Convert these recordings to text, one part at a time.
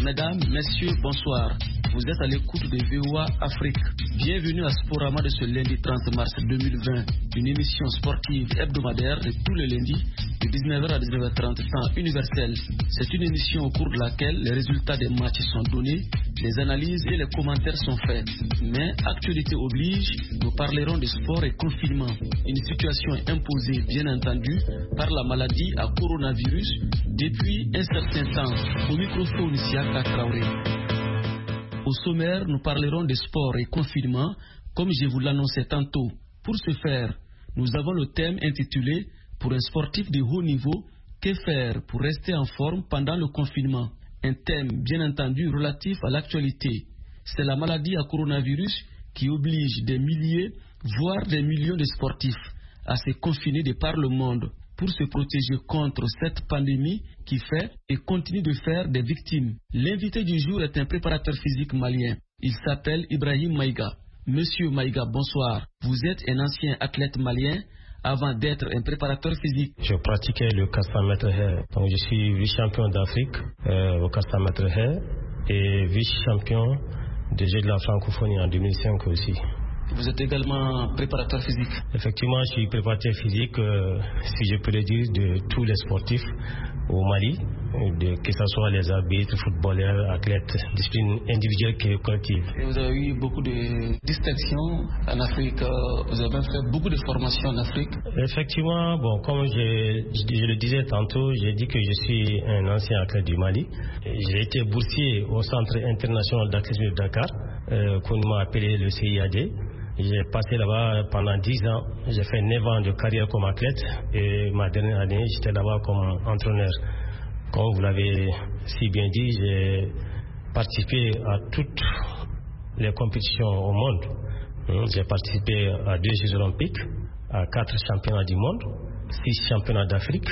Mesdames, messieurs, bonsoir. Vous êtes à l'écoute de VOA Afrique. Bienvenue à Sporama de ce lundi 30 mars 2020. Une émission sportive hebdomadaire de tous les lundis de 19h à 19h30 temps universel. C'est une émission au cours de laquelle les résultats des matchs sont donnés, les analyses et les commentaires sont faits. Mais actualité oblige, nous parlerons de sport et confinement. Une situation imposée, bien entendu, par la maladie à coronavirus depuis un certain temps. Au microphone, Siaka Traoré. Au sommaire, nous parlerons de sport et confinement, comme je vous l'annonçais tantôt. Pour ce faire, nous avons le thème intitulé « Pour un sportif de haut niveau, que faire pour rester en forme pendant le confinement ?» Un thème, bien entendu, relatif à l'actualité. C'est la maladie à coronavirus qui oblige des milliers, voire des millions de sportifs à se confiner de par le monde pour se protéger contre cette pandémie qui fait et continue de faire des victimes. L'invité du jour est un préparateur physique malien. Il s'appelle Ibrahim Maïga. Monsieur Maïga, bonsoir. Vous êtes un ancien athlète malien avant d'être un préparateur physique. Je pratiquais le 400 mètres haies. Donc je suis vice-champion d'Afrique au 400 mètres haies et vice-champion des Jeux de la francophonie en 2005 aussi. Vous êtes également préparateur physique. Effectivement, je suis préparateur physique, si je peux le dire, de tous les sportifs au Mali, que ce soit les arbitres, footballeurs, athlètes, disciplines individuelles et collectives. Et vous avez eu beaucoup de distinctions en Afrique, vous avez même fait beaucoup de formations en Afrique. Effectivement, bon, comme je le disais tantôt, j'ai dit que je suis un ancien athlète du Mali. J'ai été boursier au Centre international d'athlétisme de Dakar, qu'on m'a appelé le CIAD. J'ai passé là-bas pendant 10 ans. J'ai fait 9 ans de carrière comme athlète et ma dernière année, j'étais là-bas comme entraîneur. Comme vous l'avez si bien dit, j'ai participé à toutes les compétitions au monde. J'ai participé à 2 Jeux olympiques, à 4 championnats du monde, 6 championnats d'Afrique,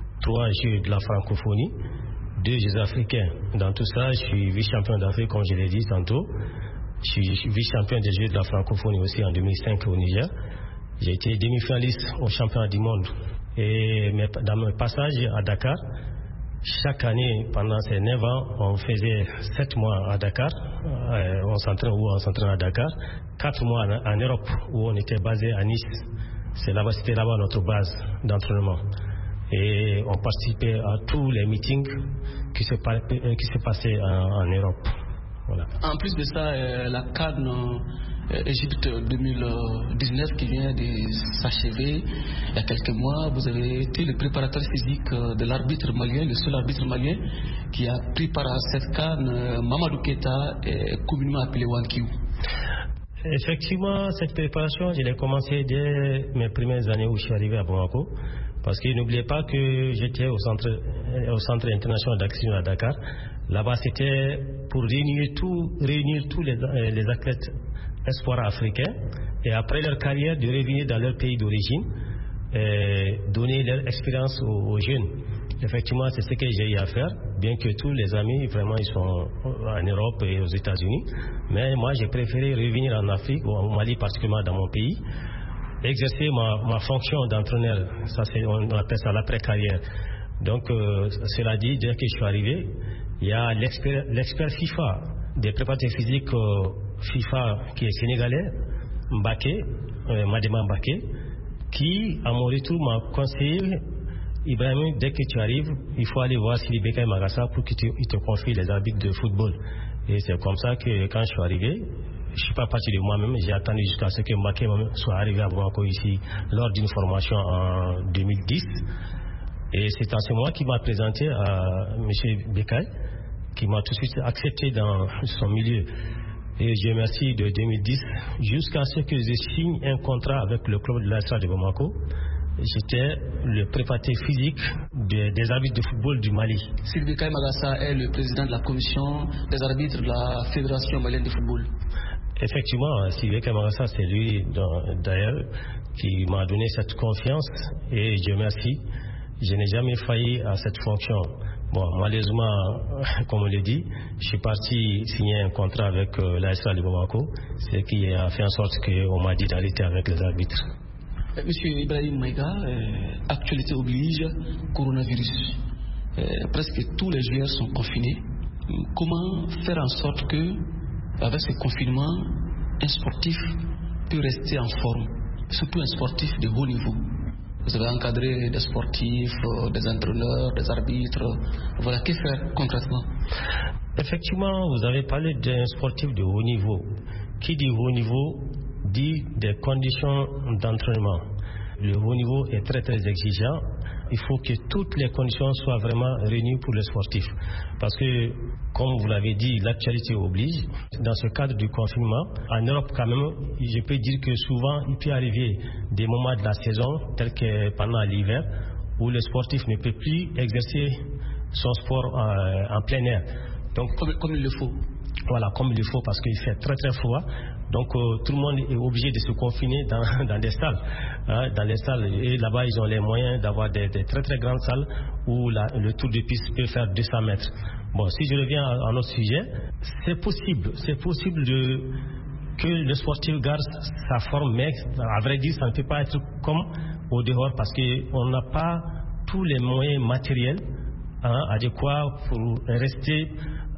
3 Jeux de la francophonie, 2 Jeux africains. Dans tout ça, je suis vice-champion d'Afrique, comme je l'ai dit tantôt. Je suis vice-champion des Jeux de la francophonie aussi en 2005 au Niger. J'ai été demi-finaliste au championnat du monde. Et dans mes passages à Dakar, chaque année, pendant ces 9 ans, on faisait 7 mois à Dakar. On s'entraînait à Dakar. 4 mois en Europe, où on était basé à Nice. C'était là-bas notre base d'entraînement. Et on participait à tous les meetings qui se passaient en Europe. Voilà. En plus de ça, la CAN Égypte 2019 qui vient de s'achever il y a quelques mois, vous avez été le préparateur physique de l'arbitre malien, le seul arbitre malien qui a pris part à cette CAN, Mamadou Keita, communément appelé Wankiou. Effectivement, cette préparation, je l'ai commencée dès mes premières années où je suis arrivé à Bamako. Parce que n'oubliez pas que j'étais au centre international d'action à Dakar. Là-bas, c'était pour réunir tous les athlètes espoirs africains et après leur carrière, de revenir dans leur pays d'origine et donner leur expérience aux jeunes. Effectivement, c'est ce que j'ai eu à faire, bien que tous les amis, vraiment, ils sont en Europe et aux États-Unis. Mais moi, j'ai préféré revenir en Afrique, au Mali particulièrement dans mon pays, exercer ma fonction d'entraîneur. Ça, on appelle ça l'après-carrière. Donc, cela dit, dès que je suis arrivé, il y a l'expert FIFA, des préparateurs physiques FIFA qui est sénégalais, Madema Mbaké, qui, à mon retour, m'a conseillé, Ibrahim, dès que tu arrives, il faut aller voir Sidi Bekay Magassa pour qu'il te confie les arbitres de football. Et c'est comme ça que quand je suis arrivé, je ne suis pas parti de moi-même, j'ai attendu jusqu'à ce que Mbaké soit arrivé à Bamako ici lors d'une formation en 2010. Et c'est en ce moment qu'il m'a présenté à M. Bekay, qui m'a tout de suite accepté dans son milieu. Et je remercie de 2010 jusqu'à ce que je signe un contrat avec le club de l'Astra de Bamako. J'étais le préparateur physique des arbitres de football du Mali. Sidi Bekay Magassa est le président de la commission des arbitres de la Fédération malienne de football. Effectivement, Sidi Bekay Magassa, c'est lui d'ailleurs qui m'a donné cette confiance et je remercie. Je n'ai jamais failli à cette fonction. Bon, malheureusement, comme on le dit, je suis parti signer un contrat avec l'ASA de Bamako, ce qui a fait en sorte qu'on m'a dit d'arrêter avec les arbitres. Monsieur Ibrahim Maïga, actualité oblige, coronavirus. Presque tous les joueurs sont confinés. Comment faire en sorte que, avec ce confinement, un sportif peut rester en forme, surtout un sportif de haut niveau? Vous avez encadré des sportifs, des entraîneurs, des arbitres. Voilà, que faire concrètement? Effectivement, vous avez parlé d'un sportif de haut niveau. Qui dit haut niveau dit des conditions d'entraînement. Le haut niveau est très très exigeant. Il faut que toutes les conditions soient vraiment réunies pour les sportifs. Parce que, comme vous l'avez dit, l'actualité oblige. Dans ce cadre du confinement, en Europe quand même, je peux dire que souvent, il peut arriver des moments de la saison, tels que pendant l'hiver, où le sportif ne peut plus exercer son sport en plein air. Donc, comme il le faut. Voilà, comme il le faut, parce qu'il fait très très froid. Donc tout le monde est obligé de se confiner dans des salles. Dans les salles. Et là-bas, ils ont les moyens d'avoir des très très grandes salles où le tour de piste peut faire 200 mètres. Bon, si je reviens à notre sujet, c'est possible. C'est possible que le sportif garde sa forme, mais à vrai dire, ça ne peut pas être comme au dehors parce qu'on n'a pas tous les moyens matériels adéquats pour rester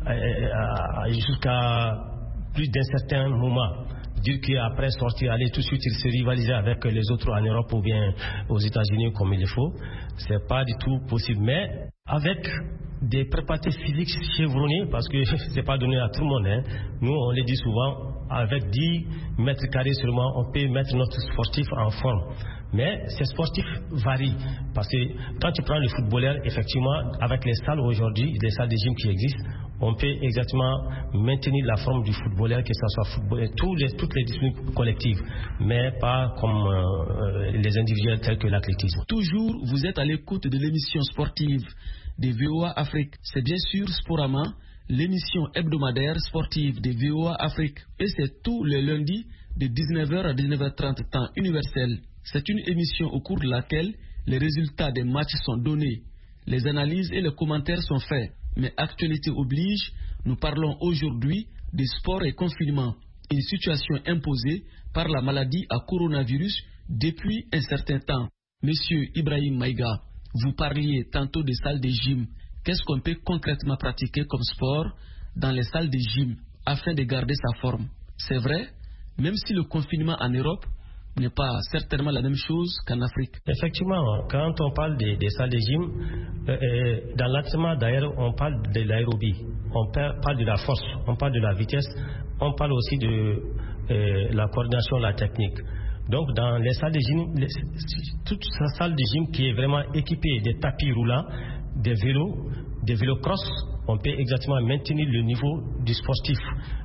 jusqu'à plus d'un certain moment. Dire qu'après sortir, aller tout de suite se rivaliser avec les autres en Europe ou bien aux États-Unis comme il le faut, c'est pas du tout possible. Mais avec des préparatifs physiques chevronnés, parce que c'est pas donné à tout le monde, hein. Nous on le dit souvent, avec 10 mètres carrés seulement, on peut mettre notre sportif en forme. Mais ces sportifs varient. Parce que quand tu prends le footballeur, effectivement, avec les salles aujourd'hui, les salles de gym qui existent, on peut exactement maintenir la forme du footballeur, que ce soit footballeur, toutes les disciplines collectives, mais pas comme les individuels tels que l'athlétisme. Toujours, vous êtes à l'écoute de l'émission sportive des VOA Afrique. C'est bien sûr Sporama, l'émission hebdomadaire sportive des VOA Afrique. Et c'est tous les lundis de 19h à 19h30 temps universel. C'est une émission au cours de laquelle les résultats des matchs sont donnés, les analyses et les commentaires sont faits. Mais actualité oblige, nous parlons aujourd'hui des sports et confinement, une situation imposée par la maladie à coronavirus depuis un certain temps. Monsieur Ibrahim Maïga, vous parliez tantôt des salles de gym. Qu'est-ce qu'on peut concrètement pratiquer comme sport dans les salles de gym afin de garder sa forme? C'est vrai, même si le confinement en Europe n'est pas certainement la même chose qu'en Afrique. Effectivement, quand on parle des salles de gym, dans l'entraînement d'ailleurs, on parle de l'aérobie, on parle de la force, on parle de la vitesse, on parle aussi de la coordination, la technique. Donc dans les salles de gym, toute sa salle de gym qui est vraiment équipée des tapis roulants, des vélos cross, on peut exactement maintenir le niveau du sportif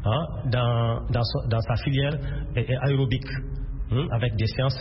dans sa filière aérobique. Avec des séances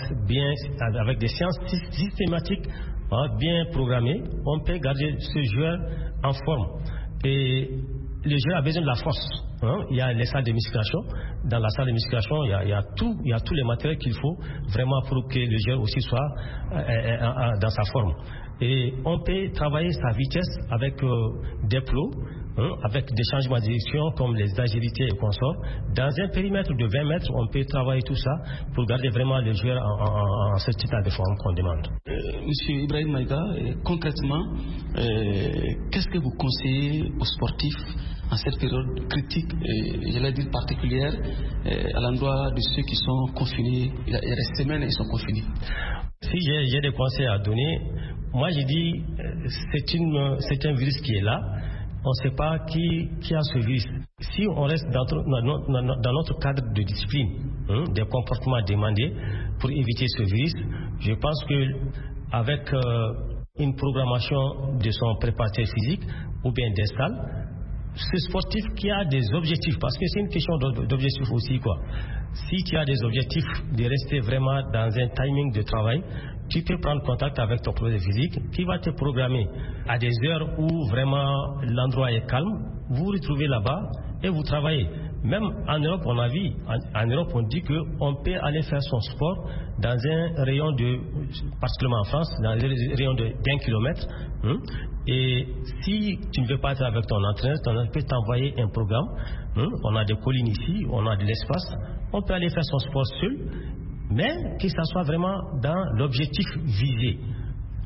systématiques, bien programmées, on peut garder ce joueur en forme. Et le joueur a besoin de la force. Il y a les salles de musculation. Dans la salle de musculation, il y a tous les matériels qu'il faut vraiment pour que le joueur aussi soit dans sa forme. Et on peut travailler sa vitesse avec des plots, avec des changements de direction comme les agilités et consorts. Dans un périmètre de 20 mètres, on peut travailler tout ça pour garder vraiment le joueur en cet état de forme qu'on demande. Monsieur Ibrahim Maïga, concrètement, qu'est-ce que vous conseillez aux sportifs en cette période critique, j'allais dire particulière, à l'endroit de ceux qui sont confinés? Il y a des semaines, ils sont confinés. Si j'ai des conseils à donner, moi je dis c'est un virus qui est là. On ne sait pas qui a ce virus. Si on reste dans notre cadre de discipline, des comportements demandés pour éviter ce virus, je pense que avec une programmation de son préparateur physique ou bien des salles, ce sportif qui a des objectifs, parce que c'est une question d'objectif aussi, quoi. Si tu as des objectifs de rester vraiment dans un timing de travail, tu peux prendre contact avec ton préparateur physique qui va te programmer à des heures où vraiment l'endroit est calme. Vous vous retrouvez là-bas et vous travaillez. Même en Europe, on a vu, en Europe, on dit qu'on peut aller faire son sport dans un rayon particulièrement en France, dans un rayon d'1 kilomètre. Et si tu ne veux pas être avec ton entraîneur peut t'envoyer un programme. On a des collines ici, on a de l'espace. On peut aller faire son sport seul, mais que ça soit vraiment dans l'objectif visé.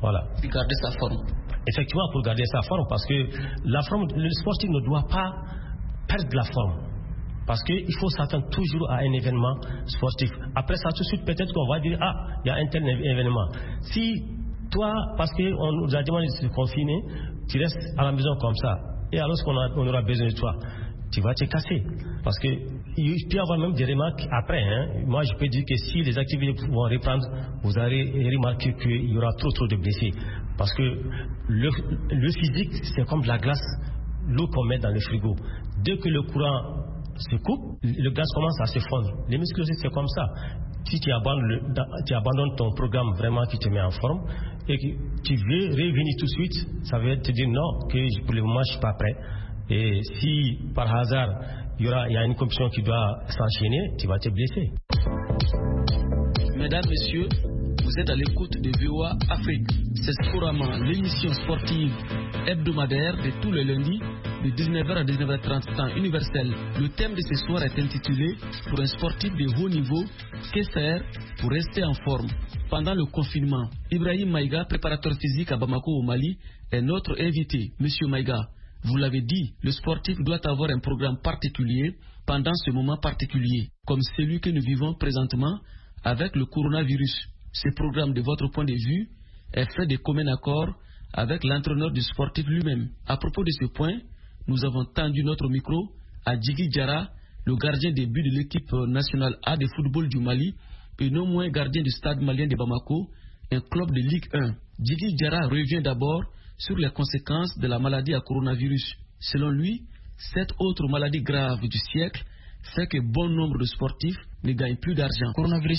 Voilà. Pour garder sa forme. Effectivement, pour garder sa forme, parce que la forme, le sportif ne doit pas perdre la forme. Parce qu'il faut s'attendre toujours à un événement sportif. Après ça, tout de suite, peut-être qu'on va dire, il y a un tel événement. Si toi, parce qu'on nous a demandé de se confiner, tu restes à la maison comme ça, et alors qu'on aura besoin de toi, tu vas te casser. Parce que il peut y avoir même des remarques après. Moi, je peux dire que si les activités vont reprendre, vous allez remarquer qu'il y aura trop de blessés. Parce que le physique, c'est comme de la glace, l'eau qu'on met dans le frigo. Dès que le courant se coupe, le gaz commence à se fondre. Les muscles aussi, c'est comme ça. Si tu abandonnes ton programme vraiment qui te met en forme et que tu veux revenir tout de suite, ça veut te dire non, que pour le moment, je ne suis pas prêt. Et si par hasard, il y a une compétition qui doit s'enchaîner, tu vas te blesser. Mesdames, Messieurs, vous êtes à l'écoute de VOA Afrique. C'est Sporama, l'émission sportive hebdomadaire de tous les lundis de 19h à 19h30 temps universel. Le thème de ce soir est intitulé « Pour un sportif de haut niveau, que faire pour rester en forme ?» Pendant le confinement, Ibrahim Maïga, préparateur physique à Bamako au Mali, est notre invité. Monsieur Maïga, vous l'avez dit, le sportif doit avoir un programme particulier pendant ce moment particulier, comme celui que nous vivons présentement avec le coronavirus. Ce programme, de votre point de vue, est fait de commun accord avec l'entraîneur du sportif lui-même. À propos de ce point, nous avons tendu notre micro à Djigui Diarra, le gardien des buts de l'équipe nationale A de football du Mali et non moins gardien du stade malien de Bamako, un club de Ligue 1. Djigui Diarra revient d'abord sur les conséquences de la maladie à coronavirus. Selon lui, cette autre maladie grave du siècle fait que bon nombre de sportifs ne gagnent plus d'argent.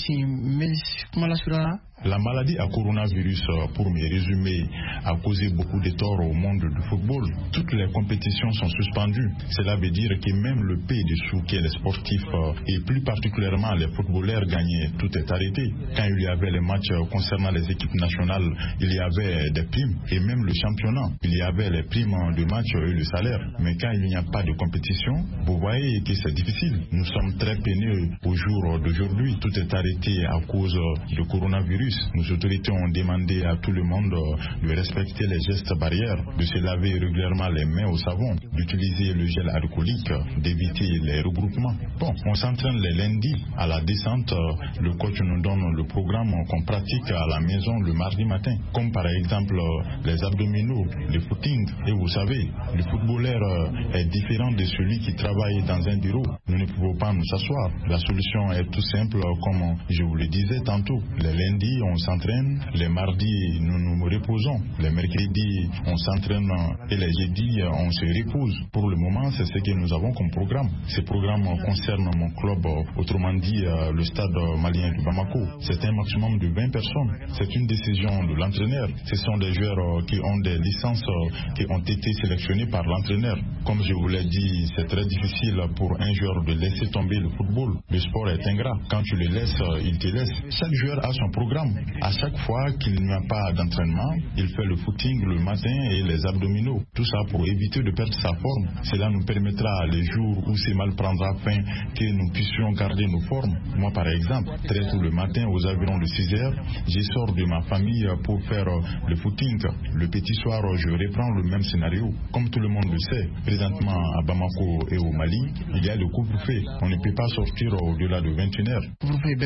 La maladie à coronavirus, pour me résumer, a causé beaucoup de torts au monde du football. Toutes les compétitions sont suspendues. Cela veut dire que même le paie de sous que les sportifs et plus particulièrement les footballeurs gagnaient, tout est arrêté. Quand il y avait les matchs concernant les équipes nationales, il y avait des primes et même le championnat. Il y avait les primes de match et le salaire. Mais quand il n'y a pas de compétition, vous voyez que c'est difficile. Nous sommes très peinés au jour d'aujourd'hui. Tout est arrêté à cause du coronavirus. Nos autorités ont demandé à tout le monde de respecter les gestes barrières, de se laver régulièrement les mains au savon, d'utiliser le gel alcoolique, d'éviter les regroupements. Bon, on s'entraîne les lundis à la descente. Le coach nous donne le programme qu'on pratique à la maison le mardi matin, comme par exemple les abdominaux, le footing. Et vous savez, le footballeur est différent de celui qui travaille dans un bureau. Nous ne pouvons pas nous asseoir. La solution est tout simple, comme je vous le disais tantôt. Les lundis, on s'entraîne, les mardis, nous nous reposons, les mercredis, on s'entraîne et les jeudis, on se repose. Pour le moment, c'est ce que nous avons comme programme. Ce programme concerne mon club, autrement dit le stade malien de Bamako. C'est un maximum de 20 personnes. C'est une décision de l'entraîneur. Ce sont des joueurs qui ont des licences qui ont été sélectionnés par l'entraîneur. Comme je vous l'ai dit, c'est très difficile pour un joueur de laisser tomber le football. Le sport est ingrat. Quand tu le laisses, il te laisse. Chaque joueur a son programme. À chaque fois qu'il n'y a pas d'entraînement, il fait le footing le matin et les abdominaux. Tout ça pour éviter de perdre sa forme. Cela nous permettra, les jours où c'est mal prendra fin, que nous puissions garder nos formes. Moi, par exemple, très tôt le matin, aux environs de 6 heures, je sors de ma famille pour faire le footing. Le petit soir, je reprends le même scénario. Comme tout le monde le sait, présentement à Bamako et au Mali, il y a le couvre-feu. On ne peut pas sortir au-delà de 21 heures.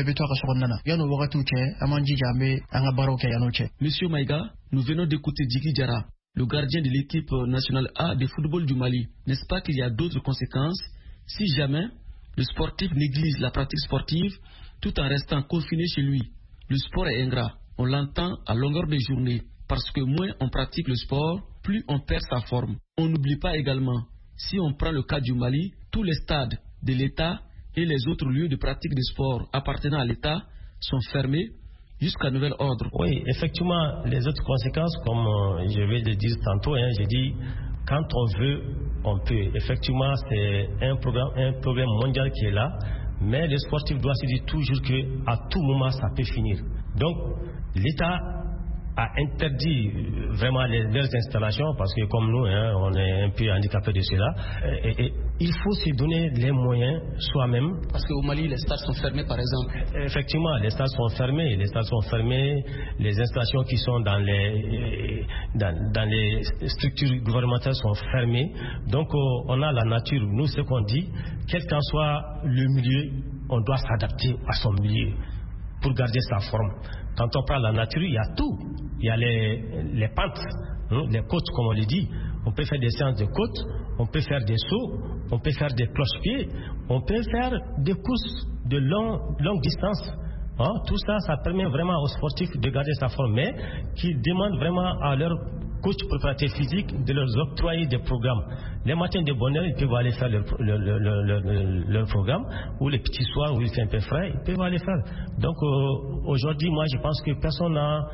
Monsieur Maïga, nous venons d'écouter Djigui Diarra, le gardien de l'équipe nationale A de football du Mali. N'est-ce pas qu'il y a d'autres conséquences si jamais le sportif néglige la pratique sportive tout en restant confiné chez lui? Le sport est ingrat, on l'entend à longueur de journée, parce que moins on pratique le sport, plus on perd sa forme. On n'oublie pas également, si on prend le cas du Mali, tous les stades de l'État et les autres lieux de pratique de sport appartenant à l'État sont fermés jusqu'à nouvel ordre. Oui, effectivement, les autres conséquences, comme je vais le dire tantôt, j'ai dit, quand on veut, on peut. Effectivement, c'est un problème mondial qui est là, mais le sportif doit se dire toujours qu'à tout moment, ça peut finir. Donc, l'État a interdit vraiment leurs installations, parce que comme nous, on est un peu handicapés de cela, et il faut se donner les moyens soi-même. Parce qu'au Mali, les stades sont fermés, par exemple. Effectivement, les stades sont fermés. Les installations qui sont dans les structures gouvernementales sont fermées. Donc, on a la nature. Nous, ce qu'on dit, quel qu'en soit le milieu, on doit s'adapter à son milieu pour garder sa forme. Quand on parle de la nature, il y a tout. Il y a les pentes, les côtes, comme on le dit. On peut faire des séances de côtes, on peut faire des sauts, on peut faire des cloche-pieds, on peut faire des courses de longue distance. Tout ça, ça permet vraiment aux sportifs de garder sa forme, mais qui demandent vraiment à leur coach préparateur physique de leur octroyer des programmes. Les matins de bonne heure, ils peuvent aller faire leur programme, ou les petits soirs où il fait un peu frais, ils peuvent aller faire. Donc aujourd'hui, moi, je pense que personne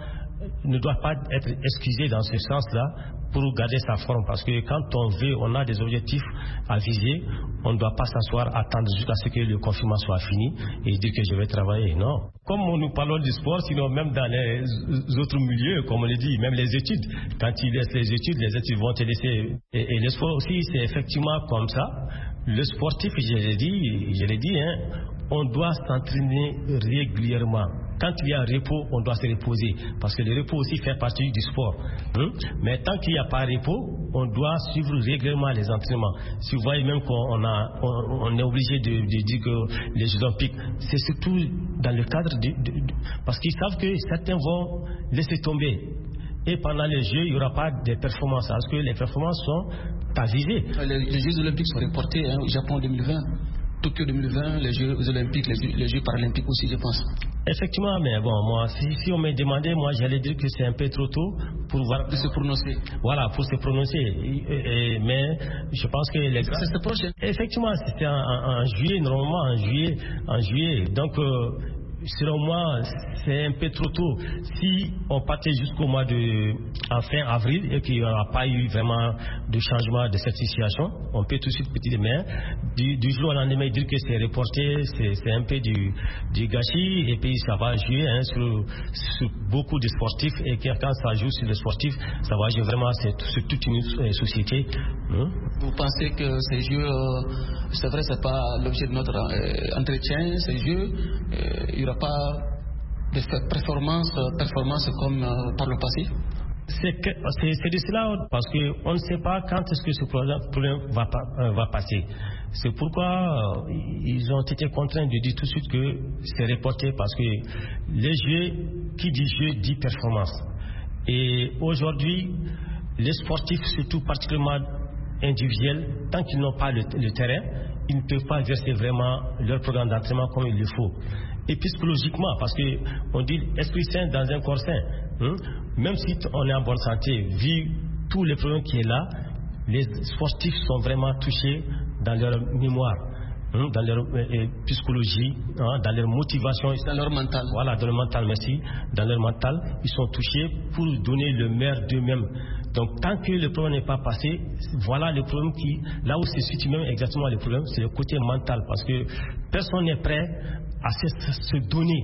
ne doit pas être excusé dans ce sens-là pour garder sa forme, parce que quand on a des objectifs à viser, on ne doit pas s'asseoir, attendre jusqu'à ce que le confinement soit fini et dire que je vais travailler. Non. Comme nous parlons du sport, sinon même dans les autres milieux, comme on le dit, même les études, quand tu laisses les études vont te laisser. Et le sport aussi, c'est effectivement comme ça. Le sportif, je l'ai dit, on doit s'entraîner régulièrement. Quand il y a un repos, on doit se reposer, parce que le repos aussi fait partie du sport. Mais tant qu'il n'y a pas de repos, on doit suivre régulièrement les entraînements. Si vous voyez même qu'on est obligé de dire que les Jeux Olympiques, c'est surtout dans le cadre parce qu'ils savent que certains vont laisser tomber. Et pendant les Jeux, il n'y aura pas de performances, parce que les performances sont avisées. Les Jeux Olympiques sont reportés au Japon 2020. Tokyo 2020, les Jeux Olympiques, les Jeux Paralympiques aussi, je pense. Effectivement, mais bon, moi, si on me demandait, moi, j'allais dire que c'est un peu trop tôt pour se prononcer. Voilà, pour se prononcer. Mais je pense que c'est proche. Effectivement, c'était en juillet, normalement, en juillet. Donc, selon moi, c'est un peu trop tôt. Si on partait jusqu'au mois en fin avril et qu'il n'y aura pas eu vraiment de changement de cette situation, on peut tout de suite petit mais du jour au lendemain dire que c'est reporté, c'est un peu du gâchis, et puis ça va jouer sur beaucoup de sportifs, et quand ça joue sur les sportifs, ça va jouer vraiment sur toute une société. Vous pensez que ces jeux, c'est vrai, c'est pas l'objet de notre entretien, ces jeux, il n'y aura pas de performance comme par le passé? C'est de cela, parce qu'on ne sait pas quand est-ce que ce problème va passer. C'est pourquoi ils ont été contraints de dire tout de suite que c'est reporté, parce que les jeux, qui dit jeu dit performance. Et aujourd'hui, les sportifs, surtout particulièrement individuels, tant qu'ils n'ont pas le terrain, ils ne peuvent pas verser vraiment leur programme d'entraînement comme il le faut. Et psychologiquement, parce qu'on dit esprit sain dans un corps sain. Même si on est en bonne santé, vu tous les problèmes qui est là, les sportifs sont vraiment touchés dans leur mémoire, dans leur psychologie, dans leur motivation, dans leur mental. Voilà, dans leur mental, merci. Dans leur mental, ils sont touchés pour donner le meilleur d'eux-mêmes. Donc, tant que le problème n'est pas passé, voilà le problème là où se situe même exactement le problème, c'est le côté mental, parce que personne n'est prêt à se donner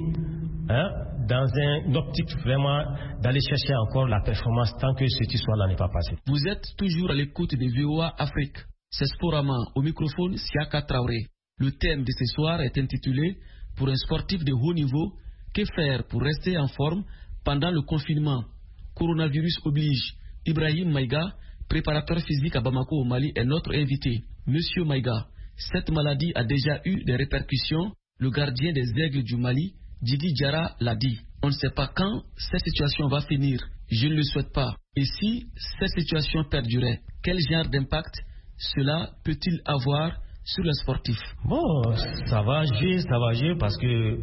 dans une optique vraiment d'aller chercher encore la performance tant que cette histoire-là n'est pas passée. Vous êtes toujours à l'écoute de VOA Afrique. C'est Sporama, au microphone Siaka Traoré. Le thème de ce soir est intitulé « Pour un sportif de haut niveau, que faire pour rester en forme pendant le confinement? Coronavirus oblige ». Ibrahim Maïga, préparateur physique à Bamako au Mali, est notre invité. Monsieur Maïga, cette maladie a déjà eu des répercussions. Le gardien des aigles du Mali, Didi Diarra, l'a dit. On ne sait pas quand cette situation va finir. Je ne le souhaite pas. Et si cette situation perdurait, quel genre d'impact cela peut-il avoir sur le sportif? Bon, ça va jouer parce que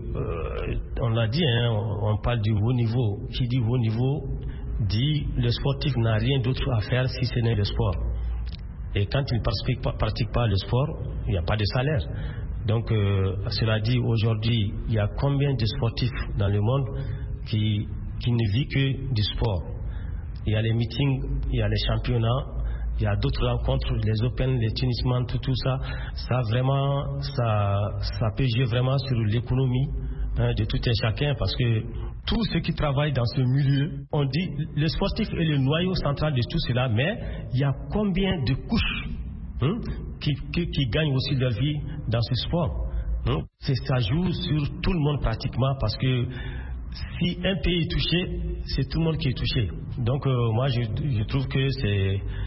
on l'a dit, on parle du haut niveau. Qui dit haut niveau dit le sportif n'a rien d'autre à faire si ce n'est le sport. Et quand il ne pratique pas le sport, il n'y a pas de salaire. Donc, cela dit, aujourd'hui, il y a combien de sportifs dans le monde qui ne vivent que du sport? Il y a les meetings, il y a les championnats, il y a d'autres rencontres, les Open, les tennisman, tout ça. Ça vraiment, ça peut jouer vraiment sur l'économie de tout un chacun, parce que tous ceux qui travaillent dans ce milieu, on dit le sportif est le noyau central de tout cela, mais il y a combien de couches qui gagnent aussi leur vie dans ce sport. Ça joue sur tout le monde pratiquement, parce que si un pays est touché, c'est tout le monde qui est touché. Donc moi je trouve que